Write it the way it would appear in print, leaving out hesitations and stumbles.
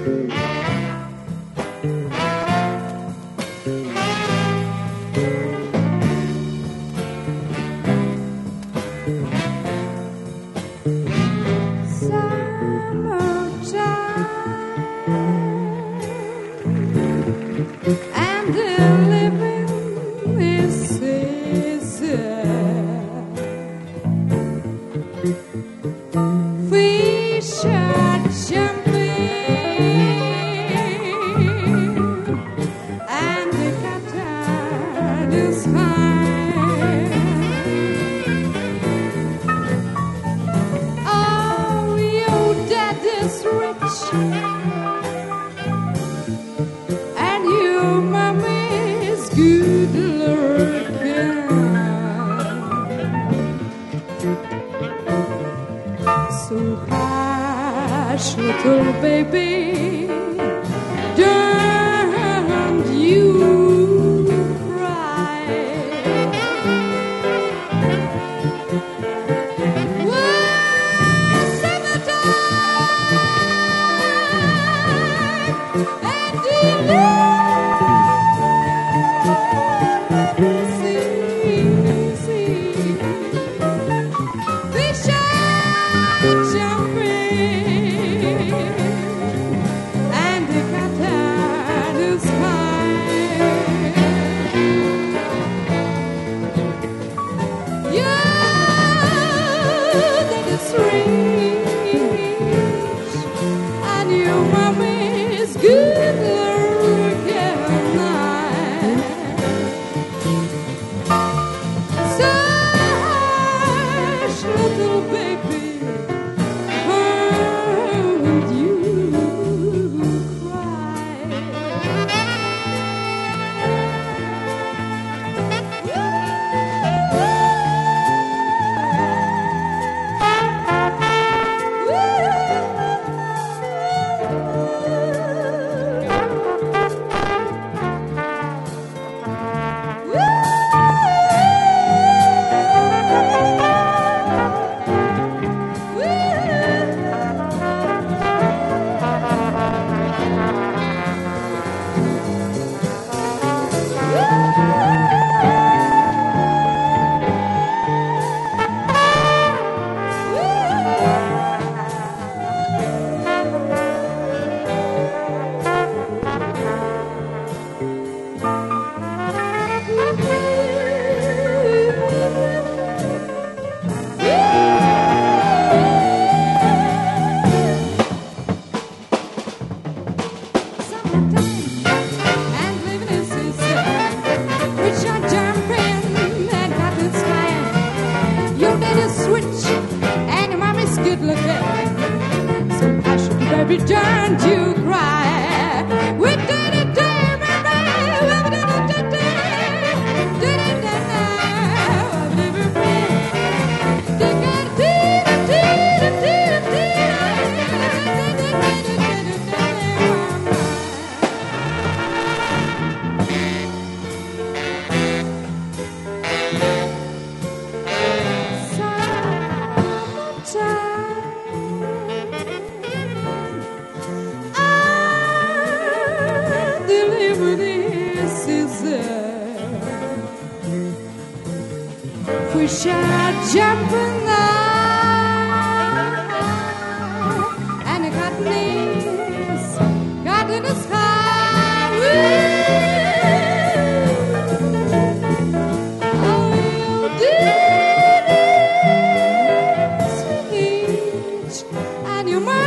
And the living is easy. Fish are jumping and the cattle is high. Oh, your dad is rich. Good looking, so hush, little baby, don't you cry. Once in a time, and don't you cry. We did it, we shall jump now and God in the sky. Oh, you did it, sweet, and you